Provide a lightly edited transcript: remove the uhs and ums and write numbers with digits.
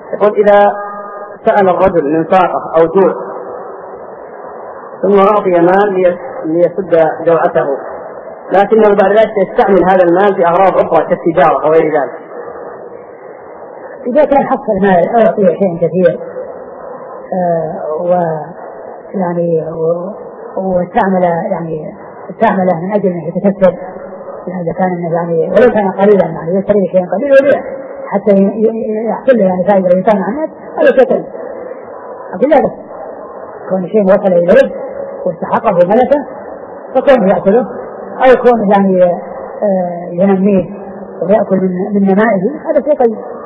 يقول إذا سأل الرجل من فاقة أو جوع ثم أعطي مال ليسد جوعته، لكنه بعد ذلك يستعمل هذا المال في أغراض أخرى كالتجارة أو غير ذلك. إذا كان حصل مال أو يعطيه شيء كثير واستعمله من أجل أن يتكسب، إذا كان ولو كان قليلا يشتري شيء قليل ويبيع حتى يحصل له فائدة ويطمع عن الناس، هذا شيء أقول لا بس كون شيء وصل إلى رزق واستحقه ملكه فكونه يأكله أو كونه ينميه ويأكل من نمائه، هذا شيء طيب.